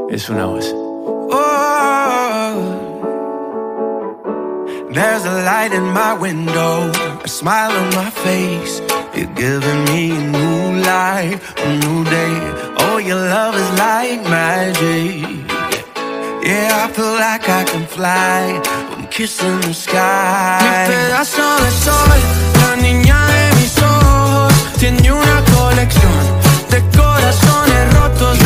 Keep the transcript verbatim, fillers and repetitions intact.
Eso una voz. Oh, there's a light in my window, a smile on my face. You're giving me a new life, a new day. Oh, your love is like magic. Yeah, I feel like I can fly. I'm kissing the sky.